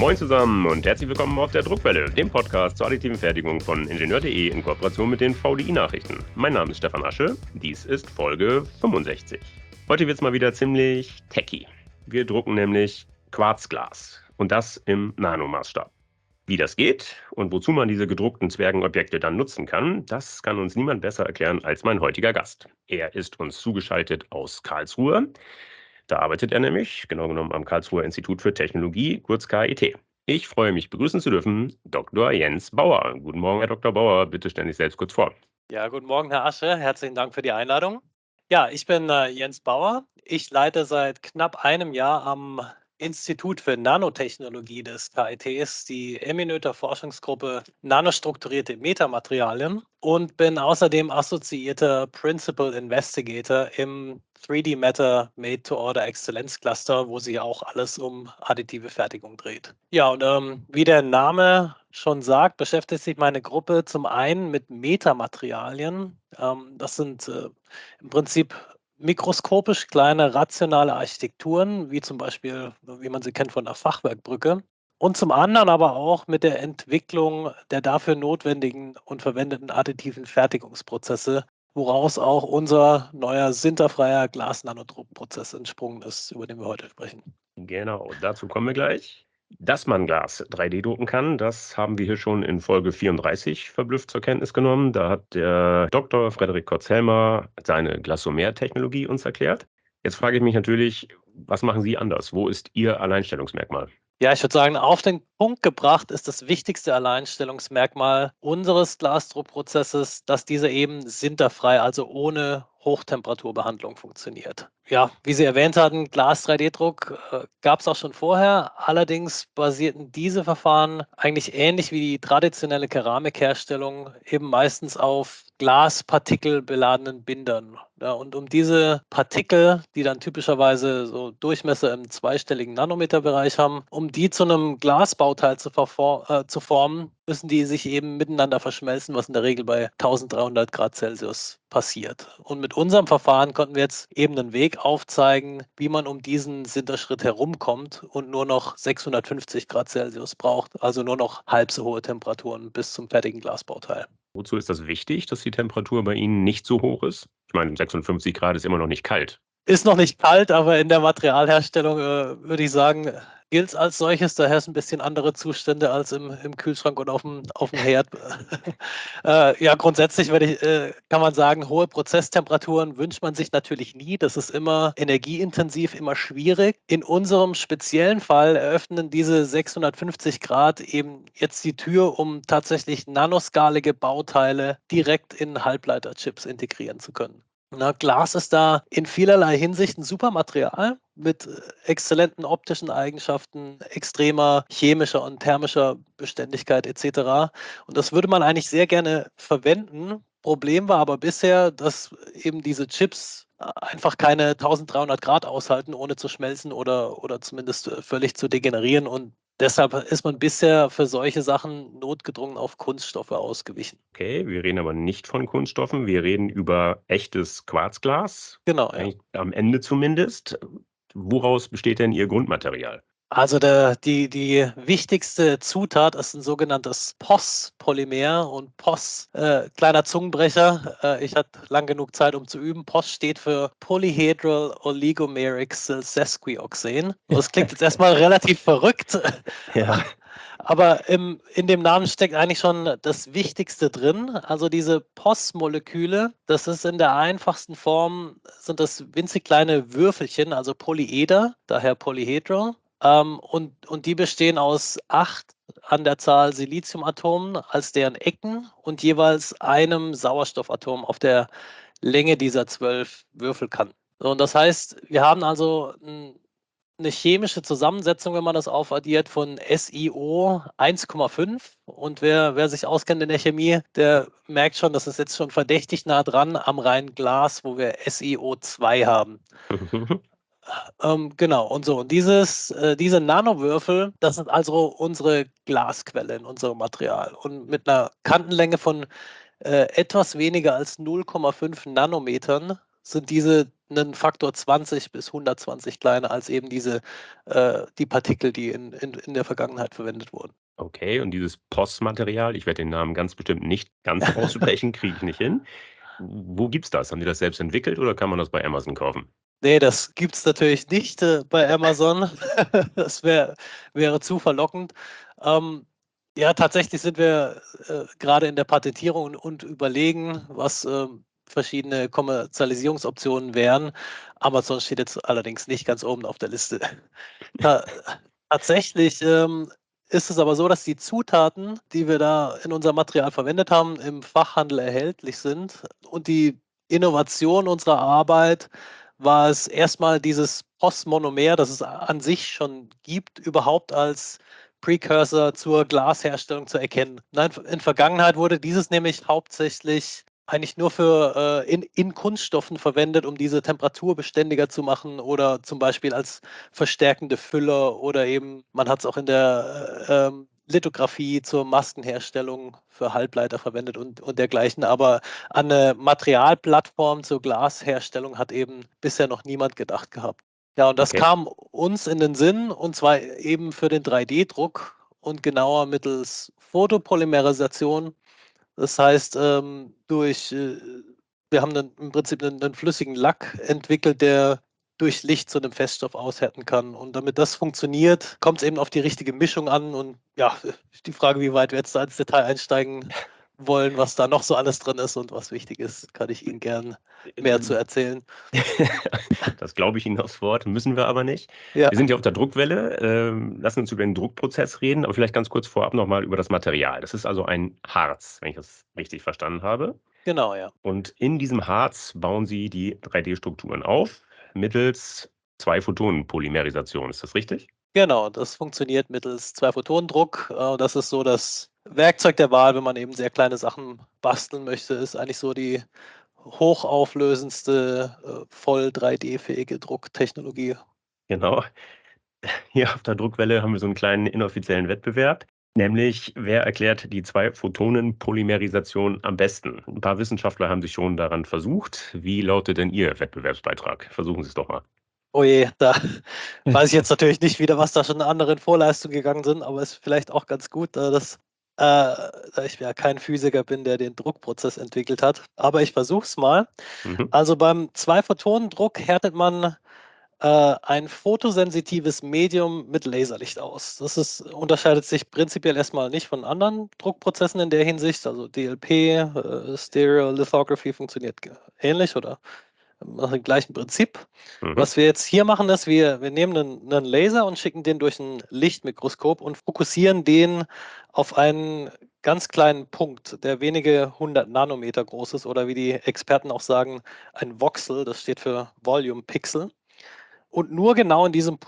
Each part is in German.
Moin zusammen und herzlich willkommen auf der Druckwelle, dem Podcast zur additiven Fertigung von Ingenieur.de in Kooperation mit den VDI-Nachrichten. Mein Name ist Stefan Asche, dies ist Folge 65. Heute wird es mal wieder ziemlich techy. Wir drucken nämlich Quarzglas und das im Nanomaßstab. Wie das geht und wozu man diese gedruckten Zwergenobjekte dann nutzen kann, das kann uns niemand besser erklären als mein heutiger Gast. Er ist uns zugeschaltet aus Karlsruhe. Da arbeitet er nämlich, genau genommen am Karlsruher Institut für Technologie, kurz KIT. Ich freue mich, begrüßen zu dürfen Dr. Jens Bauer. Guten Morgen, Herr Dr. Bauer. Bitte stellen Sie sich selbst kurz vor. Ja, guten Morgen, Herr Asche. Herzlichen Dank für die Einladung. Ja, ich bin Jens Bauer. Ich leite seit knapp einem Jahr am Institut für Nanotechnologie des KITs die Eminöter Forschungsgruppe Nanostrukturierte Metamaterialien und bin außerdem assoziierter Principal Investigator im 3D Matter Made-to-Order Exzellenzcluster, wo sich auch alles um additive Fertigung dreht. Ja, und wie der Name schon sagt, beschäftigt sich meine Gruppe zum einen mit Metamaterialien. Das sind im Prinzip mikroskopisch kleine rationale Architekturen, wie zum Beispiel, wie man sie kennt von der Fachwerkbrücke. Und zum anderen aber auch mit der Entwicklung der dafür notwendigen und verwendeten additiven Fertigungsprozesse, woraus auch unser neuer sinterfreier Glas-Nanodruckprozess entsprungen ist, über den wir heute sprechen. Genau, dazu kommen wir gleich. Dass man Glas 3D drucken kann, das haben wir hier schon in Folge 34 verblüfft zur Kenntnis genommen. Da hat der Dr. Frederik Kotzelmer seine Glasomer-Technologie uns erklärt. Jetzt frage ich mich natürlich, was machen Sie anders? Wo ist Ihr Alleinstellungsmerkmal? Ja, ich würde sagen, auf den Punkt gebracht ist das wichtigste Alleinstellungsmerkmal unseres Glasdruckprozesses, dass dieser eben sinterfrei, also ohne Hochtemperaturbehandlung funktioniert. Ja, wie Sie erwähnt hatten, Glas-3D-Druck gab es auch schon vorher. Allerdings basierten diese Verfahren eigentlich ähnlich wie die traditionelle Keramikherstellung eben meistens auf glaspartikelbeladenen Bindern. Ja, und um diese Partikel, die dann typischerweise so Durchmesser im zweistelligen Nanometerbereich haben, um die zu einem Glasbauteil zu formen, müssen die sich eben miteinander verschmelzen, was in der Regel bei 1300 Grad Celsius passiert. Und mit unserem Verfahren konnten wir jetzt eben einen Weg aufzeigen, wie man um diesen Sinterschritt herumkommt und nur noch 650 Grad Celsius braucht, also nur noch halb so hohe Temperaturen bis zum fertigen Glasbauteil. Wozu ist das wichtig, dass die Temperatur bei Ihnen nicht so hoch ist? Ich meine, 56 Grad ist immer noch nicht kalt. Ist noch nicht kalt, aber in der Materialherstellung würde ich sagen, gilt es als solches. Daher ist ein bisschen andere Zustände als im Kühlschrank und auf dem Herd. Ja, grundsätzlich kann man sagen, hohe Prozesstemperaturen wünscht man sich natürlich nie. Das ist immer energieintensiv, immer schwierig. In unserem speziellen Fall eröffnen diese 650 Grad eben jetzt die Tür, um tatsächlich nanoskalige Bauteile direkt in Halbleiterchips integrieren zu können. Na, Glas ist da in vielerlei Hinsicht ein super Material mit exzellenten optischen Eigenschaften, extremer chemischer und thermischer Beständigkeit et cetera. Und das würde man eigentlich sehr gerne verwenden. Problem war aber bisher, dass eben diese Chips einfach keine 1300 Grad aushalten, ohne zu schmelzen oder zumindest völlig zu degenerieren. Und deshalb ist man bisher für solche Sachen notgedrungen auf Kunststoffe ausgewichen. Okay, wir reden aber nicht von Kunststoffen, wir reden über echtes Quarzglas, Genau, ja. eigentlich am Ende zumindest. Woraus besteht denn Ihr Grundmaterial? Also die wichtigste Zutat ist ein sogenanntes POS-Polymer und POS, kleiner Zungenbrecher, ich hatte lang genug Zeit, um zu üben. POS steht für Polyhedral Oligomeric Sesquioxane. Das klingt jetzt erstmal relativ verrückt, Ja. aber in dem Namen steckt eigentlich schon das Wichtigste drin. Also diese POS-Moleküle, das ist in der einfachsten Form, sind das winzig kleine Würfelchen, also Polyeder, daher Polyhedral. Und die bestehen aus 8 an der Zahl Siliziumatomen als deren Ecken und jeweils einem Sauerstoffatom auf der Länge dieser 12 Würfelkanten. So, und das heißt, wir haben also eine chemische Zusammensetzung, wenn man das aufaddiert, von SiO 1,5. Und wer sich auskennt in der Chemie, der merkt schon, das ist jetzt schon verdächtig nah dran am reinen Glas, wo wir SiO2 haben. Genau, und so. Und diese Nanowürfel, das sind also unsere Glasquelle in unserem Material. Und mit einer Kantenlänge von etwas weniger als 0,5 Nanometern sind diese einen Faktor 20 bis 120 kleiner als eben die Partikel, die in der Vergangenheit verwendet wurden. Okay, und dieses POS-Material, ich werde den Namen ganz bestimmt nicht ganz aussprechen, kriege ich nicht hin. Wo gibt's das? Haben die das selbst entwickelt oder kann man das bei Amazon kaufen? Ne, das gibt's natürlich nicht, bei Amazon. Das wäre zu verlockend. Ähm, ja, tatsächlich sind wir, grade in der Patentierung und überlegen, was, verschiedene Kommerzialisierungsoptionen wären. Amazon steht jetzt allerdings nicht ganz oben auf der Liste. Ta tatsächlich, ist es aber so, dass die Zutaten, die wir da in unserem Material verwendet haben, im Fachhandel erhältlich sind. Und die Innovation unserer Arbeit war es erstmal dieses Postmonomer, das es an sich schon gibt, überhaupt als Precursor zur Glasherstellung zu erkennen. Nein, in Vergangenheit wurde dieses nämlich hauptsächlich eigentlich nur für in Kunststoffen verwendet, um diese temperaturbeständiger zu machen oder zum Beispiel als verstärkende Füller oder eben man hat es auch in der, Lithografie zur Maskenherstellung für Halbleiter verwendet und dergleichen. Aber an 'ne Materialplattform zur Glasherstellung hat eben bisher noch niemand gedacht gehabt. Ja, und das Okay. kam uns in den Sinn, und zwar eben für den 3D-Druck und genauer mittels Photopolymerisation. Das heißt, wir haben dann im Prinzip einen flüssigen Lack entwickelt, der durch Licht zu einem Feststoff aushärten kann. Und damit das funktioniert, kommt es eben auf die richtige Mischung an und ja, die Frage, wie weit wir jetzt da ins Detail einsteigen wollen, was da noch so alles drin ist und was wichtig ist, kann ich Ihnen gern mehr zu erzählen. Das glaube ich Ihnen aufs Wort, müssen wir aber nicht. Ja, Wir sind ja auf der Druckwelle, lassen uns über den Druckprozess reden, aber vielleicht ganz kurz vorab noch mal über das Material. Das ist also ein Harz, wenn ich das richtig verstanden habe. genau, ja. Und in diesem Harz bauen Sie die 3D-Strukturen auf mittels Zwei-Photonen-Polymerisation. Ist das richtig? Genau, das funktioniert mittels Zwei-Photonen-Druck. Das ist so das Werkzeug der Wahl, wenn man eben sehr kleine Sachen basteln möchte, ist eigentlich so die hochauflösendste, voll 3D-fähige Drucktechnologie. Genau. Hier auf der Druckwelle haben wir so einen kleinen inoffiziellen Wettbewerb, nämlich wer erklärt die Zwei-Photonen-Polymerisation am besten? Ein paar Wissenschaftler haben sich schon daran versucht. Wie lautet denn Ihr Wettbewerbsbeitrag? Versuchen Sie es doch mal. Oh je, da weiß ich jetzt natürlich nicht wieder, was da schon andere in Vorleistung gegangen sind, aber ist vielleicht auch ganz gut, da ich ja kein Physiker bin, der den Druckprozess entwickelt hat. Aber ich versuche es mal. Mhm. Also, beim Zwei-Photonen-Druck härtet man ein photosensitives Medium mit Laserlicht aus. Unterscheidet sich prinzipiell erstmal nicht von anderen Druckprozessen in der Hinsicht. Also DLP, Stereolithography funktioniert ähnlich oder nach dem gleichen Prinzip. Mhm. Was wir jetzt hier machen, ist, wir nehmen einen Laser und schicken den durch ein Lichtmikroskop und fokussieren den auf einen ganz kleinen Punkt, der wenige 100 Nanometer groß ist oder wie die Experten auch sagen, ein Voxel, das steht für Volume Pixel. Und nur genau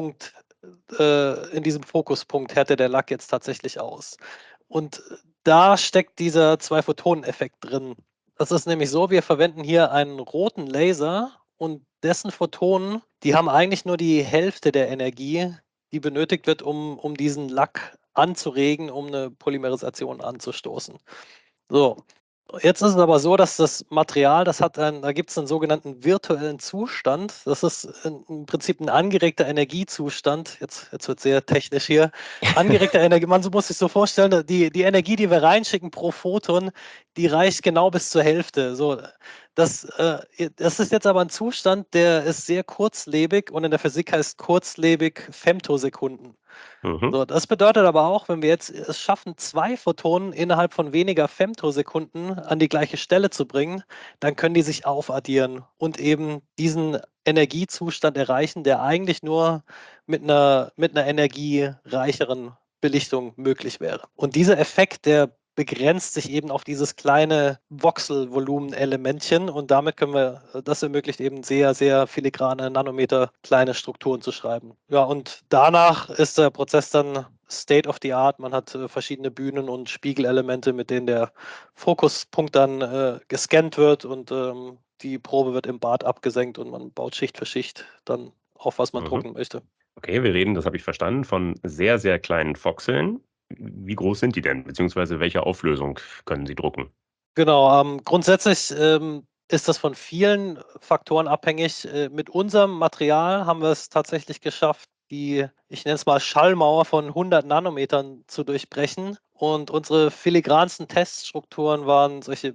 in diesem Fokuspunkt härtet der Lack jetzt tatsächlich aus. Und da steckt dieser Zwei-Photonen-Effekt drin. Das ist nämlich so, wir verwenden hier einen roten Laser und dessen Photonen, die haben eigentlich nur die Hälfte der Energie, die benötigt wird, um diesen Lack anzuregen, um eine Polymerisation anzustoßen. So, jetzt ist es aber so, dass das Material, da gibt es einen sogenannten virtuellen Zustand. Das ist im Prinzip ein angeregter Energiezustand. Jetzt wird sehr technisch hier. Angeregter Energie, man muss sich so vorstellen, die Energie, die wir reinschicken pro Photon, die reicht genau bis zur Hälfte. So, das ist jetzt aber ein Zustand, der ist sehr kurzlebig und in der Physik heißt kurzlebig Femtosekunden. Mhm. So, das bedeutet aber auch, wenn wir jetzt es schaffen, 2 Photonen innerhalb von weniger Femtosekunden an die gleiche Stelle zu bringen, dann können die sich aufaddieren und eben diesen Energiezustand erreichen, der eigentlich nur mit einer energiereicheren Belichtung möglich wäre. Und dieser Effekt, der begrenzt sich eben auf dieses kleine Voxelvolumen-Elementchen und damit das ermöglicht eben sehr, sehr filigrane, Nanometer kleine Strukturen zu schreiben. Ja, und danach ist der Prozess dann State of the Art. Man hat verschiedene Bühnen und Spiegelelemente, mit denen der Fokuspunkt dann gescannt wird und die Probe wird im Bad abgesenkt und man baut Schicht für Schicht dann auf, was man Mhm. drucken möchte. Okay, wir reden, das habe ich verstanden, von sehr, sehr kleinen Voxeln. Wie groß sind die denn? Beziehungsweise welche Auflösung können Sie drucken? Genau, grundsätzlich ist das von vielen Faktoren abhängig. Mit unserem Material haben wir es tatsächlich geschafft, die, ich nenne es mal Schallmauer von 100 Nanometern zu durchbrechen. Und unsere filigransten Teststrukturen waren solche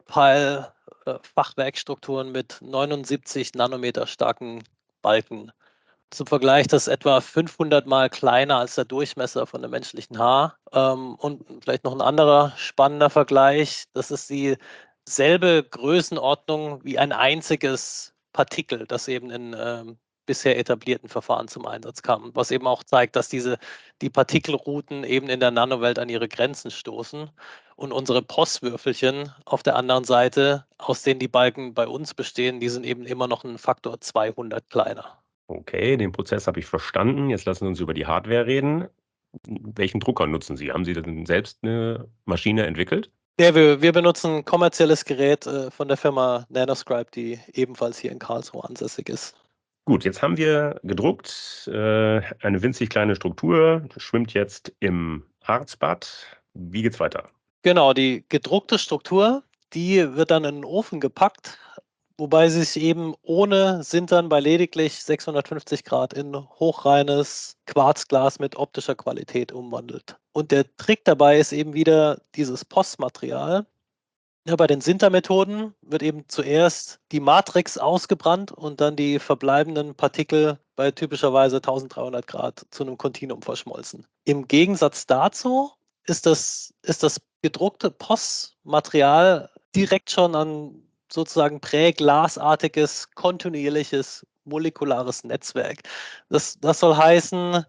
Woodpile-Fachwerkstrukturen mit 79 Nanometer starken Balken. Zum Vergleich, das ist etwa 500 Mal kleiner als der Durchmesser von einem menschlichen Haar. Und vielleicht noch ein anderer spannender Vergleich, das ist dieselbe Größenordnung wie ein einziges Partikel, das eben in bisher etablierten Verfahren zum Einsatz kam. Was eben auch zeigt, dass die Partikelrouten eben in der Nanowelt an ihre Grenzen stoßen. Und unsere POS-Würfelchen auf der anderen Seite, aus denen die Balken bei uns bestehen, die sind eben immer noch ein Faktor 200 kleiner. Okay, den Prozess habe ich verstanden. Jetzt lassen Sie uns über die Hardware reden. Welchen Drucker nutzen Sie? Haben Sie denn selbst eine Maschine entwickelt? Ja, wir benutzen ein kommerzielles Gerät von der Firma Nanoscribe, die ebenfalls hier in Karlsruhe ansässig ist. Gut, jetzt haben wir gedruckt, eine winzig kleine Struktur, schwimmt jetzt im Harzbad. Wie geht's weiter? Genau, die gedruckte Struktur, die wird dann in den Ofen gepackt, wobei sie sich eben ohne Sintern bei lediglich 650 Grad in hochreines Quarzglas mit optischer Qualität umwandelt. Und der Trick dabei ist eben wieder dieses Postmaterial. Ja, bei den Sintermethoden wird eben zuerst die Matrix ausgebrannt und dann die verbleibenden Partikel bei typischerweise 1300 Grad zu einem Kontinuum verschmolzen. Im Gegensatz dazu ist das gedruckte Postmaterial direkt schon an sozusagen präglasartiges, kontinuierliches molekulares Netzwerk. Das soll heißen,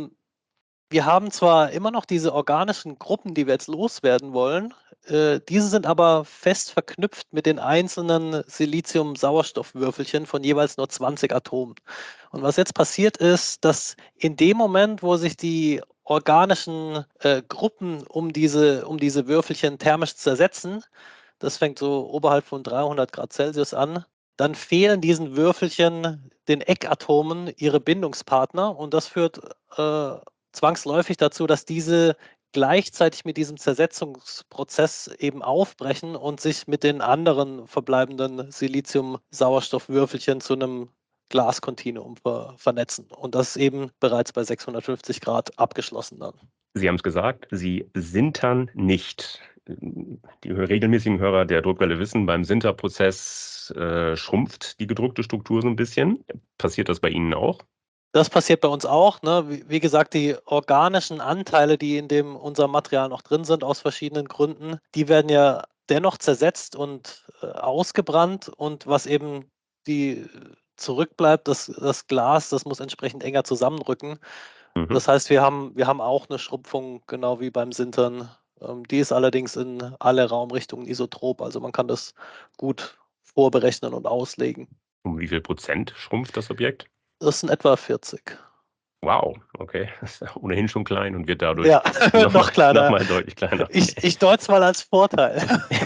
wir haben zwar immer noch diese organischen Gruppen, die wir jetzt loswerden wollen, diese sind aber fest verknüpft mit den einzelnen Silizium-Sauerstoffwürfelchen von jeweils nur 20 Atomen. Und was jetzt passiert ist, dass in dem Moment, wo sich die organischen Gruppen um diese Würfelchen thermisch zersetzen, das fängt so oberhalb von 300 Grad Celsius an, dann fehlen diesen Würfelchen, den Eckatomen, ihre Bindungspartner und das führt zwangsläufig dazu, dass diese gleichzeitig mit diesem Zersetzungsprozess eben aufbrechen und sich mit den anderen verbleibenden Silizium-Sauerstoffwürfelchen zu einem Glaskontinuum vernetzen. Und das ist eben bereits bei 650 Grad abgeschlossen dann. Sie haben es gesagt, Sie sintern nicht. Die regelmäßigen Hörer der Druckwelle wissen, beim Sinterprozess schrumpft die gedruckte Struktur so ein bisschen. Passiert das bei Ihnen auch? Das passiert bei uns auch. Ne? Wie gesagt, die organischen Anteile, die in unserem Material noch drin sind, aus verschiedenen Gründen, die werden ja dennoch zersetzt und ausgebrannt. Und was eben zurückbleibt, das Glas, das muss entsprechend enger zusammenrücken. Mhm. Das heißt, wir haben auch eine Schrumpfung, genau wie beim Sintern. Die ist allerdings in alle Raumrichtungen isotrop. Also man kann das gut vorberechnen und auslegen. Um wie viel Prozent schrumpft das Objekt? Das sind etwa 40. Wow, okay. Das ist ja ohnehin schon klein und wird dadurch Ja, nochmal noch kleiner. noch mal deutlich kleiner. Ich deute es mal als Vorteil.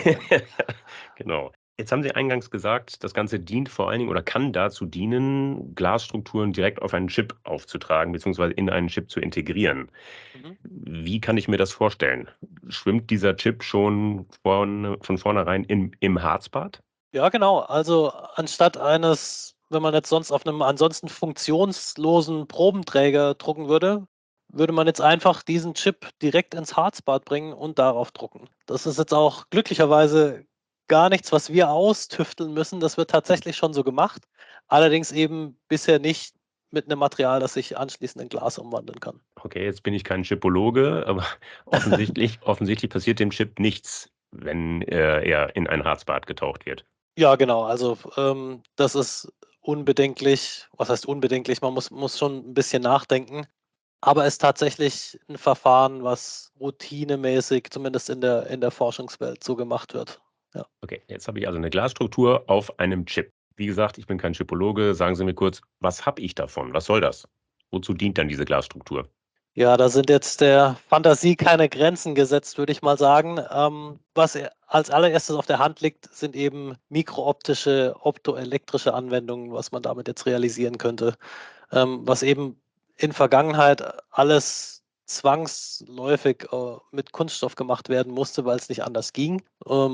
Genau. Jetzt haben Sie eingangs gesagt, das Ganze dient vor allen Dingen oder kann dazu dienen, Glasstrukturen direkt auf einen Chip aufzutragen, beziehungsweise in einen Chip zu integrieren. Mhm. Wie kann ich mir das vorstellen? Schwimmt dieser Chip schon von vornherein im Harzbad? Ja, genau. Also anstatt wenn man jetzt sonst auf einem ansonsten funktionslosen Probenträger drucken würde, würde man jetzt einfach diesen Chip direkt ins Harzbad bringen und darauf drucken. Das ist jetzt auch glücklicherweise gar nichts, was wir austüfteln müssen. Das wird tatsächlich schon so gemacht. Allerdings eben bisher nicht mit einem Material, das sich anschließend in Glas umwandeln kann. Okay, jetzt bin ich kein Chipologe, aber offensichtlich passiert dem Chip nichts, wenn er in ein Harzbad getaucht wird. Ja, genau. Also das ist unbedenklich. Was heißt unbedenklich? Man muss schon ein bisschen nachdenken. Aber ist tatsächlich ein Verfahren, was routinemäßig, zumindest in der Forschungswelt, so gemacht wird. Ja. Okay, jetzt habe ich also eine Glasstruktur auf einem Chip. Wie gesagt, ich bin kein Chipologe. Sagen Sie mir kurz, was habe ich davon? Was soll das? Wozu dient dann diese Glasstruktur? Ja, da sind jetzt der Fantasie keine Grenzen gesetzt, würde ich mal sagen. Was als allererstes auf der Hand liegt, sind eben mikrooptische, optoelektrische Anwendungen, was man damit jetzt realisieren könnte. Was eben in Vergangenheit alles zwangsläufig mit Kunststoff gemacht werden musste, weil es nicht anders ging.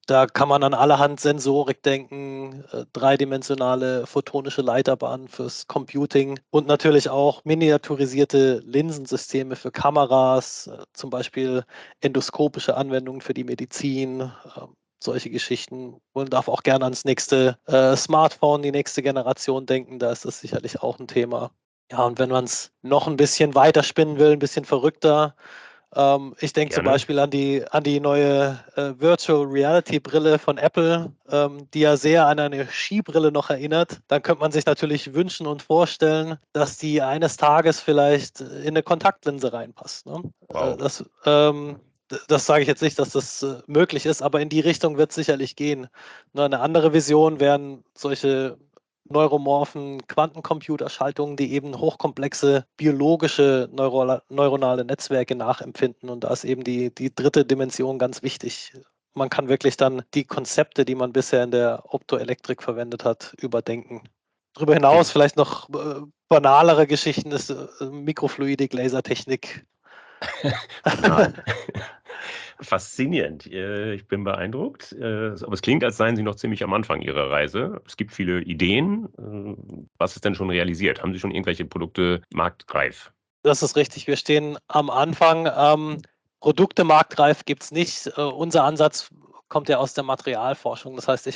Da kann man an allerhand Sensorik denken, dreidimensionale photonische Leiterbahnen fürs Computing und natürlich auch miniaturisierte Linsensysteme für Kameras, zum Beispiel endoskopische Anwendungen für die Medizin, solche Geschichten. Man darf auch gerne ans nächste Smartphone, die nächste Generation denken, da ist das sicherlich auch ein Thema. Ja, und wenn man es noch ein bisschen weiter spinnen will, ein bisschen verrückter, ich denke zum Gerne. Beispiel an die neue Virtual Reality Brille von Apple, die ja sehr an eine Skibrille noch erinnert. Dann könnte man sich natürlich wünschen und vorstellen, dass die eines Tages vielleicht in eine Kontaktlinse reinpasst. Ne? Wow. Das sage ich jetzt nicht, dass das möglich ist, aber in die Richtung wird es sicherlich gehen. Ne, eine andere Vision wären solche neuromorphen Quantencomputerschaltungen, die eben hochkomplexe biologische neuronale Netzwerke nachempfinden. Und da ist eben die dritte Dimension ganz wichtig. Man kann wirklich dann die Konzepte, die man bisher in der Optoelektrik verwendet hat, überdenken. Darüber hinaus vielleicht noch banalere Geschichten ist Mikrofluidik, Lasertechnik. Banal. Faszinierend. Ich bin beeindruckt. Aber es klingt, als seien Sie noch ziemlich am Anfang Ihrer Reise. Es gibt viele Ideen. Was ist denn schon realisiert? Haben Sie schon irgendwelche Produkte marktreif? Das ist richtig. Wir stehen am Anfang. Produkte marktreif gibt es nicht. Unser Ansatz kommt ja aus der Materialforschung. Das heißt,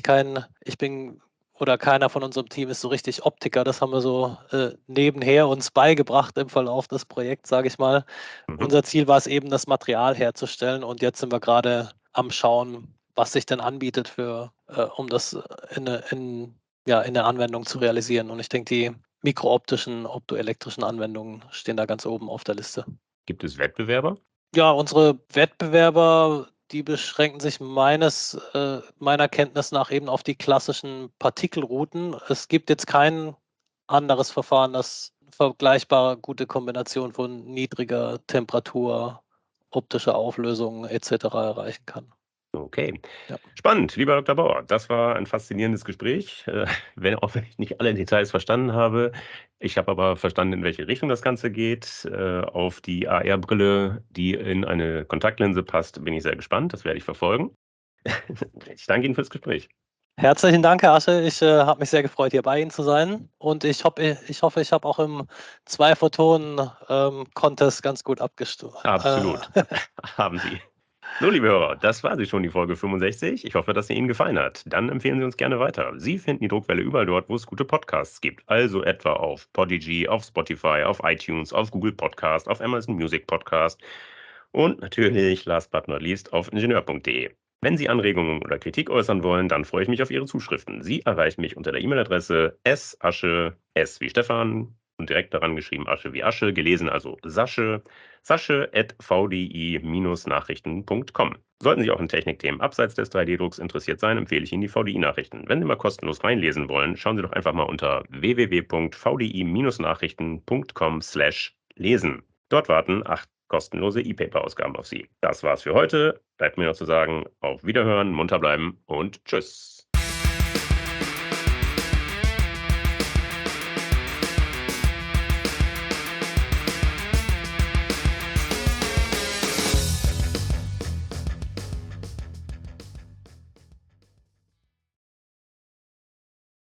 keiner von unserem Team ist so richtig Optiker. Das haben wir so nebenher uns beigebracht im Verlauf des Projekts, sage ich mal. Mhm. Unser Ziel war es eben, das Material herzustellen. Und jetzt sind wir gerade am Schauen, was sich denn anbietet um das in eine Anwendung zu realisieren. Und ich denke, die mikrooptischen, optoelektrischen Anwendungen stehen da ganz oben auf der Liste. Gibt es Wettbewerber? Ja, unsere Wettbewerber, die beschränken sich meiner Kenntnis nach eben auf die klassischen Partikelrouten. Es gibt jetzt kein anderes Verfahren, das vergleichbare gute Kombination von niedriger Temperatur, optischer Auflösung etc. erreichen kann. Okay. Ja. Spannend, lieber Dr. Bauer. Das war ein faszinierendes Gespräch, auch wenn ich nicht alle Details verstanden habe. Ich habe aber verstanden, in welche Richtung das Ganze geht. Auf die AR-Brille, die in eine Kontaktlinse passt, bin ich sehr gespannt. Das werde ich verfolgen. Ich danke Ihnen fürs Gespräch. Herzlichen Dank, Herr Asche. Ich habe mich sehr gefreut, hier bei Ihnen zu sein. Und ich hoffe, ich habe auch im Zwei-Photonen-Contest ganz gut abgestimmt. Absolut. Haben Sie. So, liebe Hörer, das war sie schon, die Folge 65. Ich hoffe, dass sie Ihnen gefallen hat. Dann empfehlen Sie uns gerne weiter. Sie finden die Druckwelle überall dort, wo es gute Podcasts gibt. Also etwa auf Podigy, auf Spotify, auf iTunes, auf Google Podcast, auf Amazon Music Podcast und natürlich, last but not least, auf ingenieur.de. Wenn Sie Anregungen oder Kritik äußern wollen, dann freue ich mich auf Ihre Zuschriften. Sie erreichen mich unter der E-Mail-Adresse sasche, S wie Stefan und direkt daran geschrieben Asche wie Asche, gelesen also sasche@vdi-nachrichten.com. Sollten Sie auch in Technikthemen abseits des 3D-Drucks interessiert sein, empfehle ich Ihnen die VDI-Nachrichten. Wenn Sie mal kostenlos reinlesen wollen, schauen Sie doch einfach mal unter www.vdi-nachrichten.com/lesen. Dort warten 8 kostenlose E-Paper-Ausgaben auf Sie. Das war's für heute. Bleibt mir noch zu sagen, auf Wiederhören, munter bleiben und tschüss.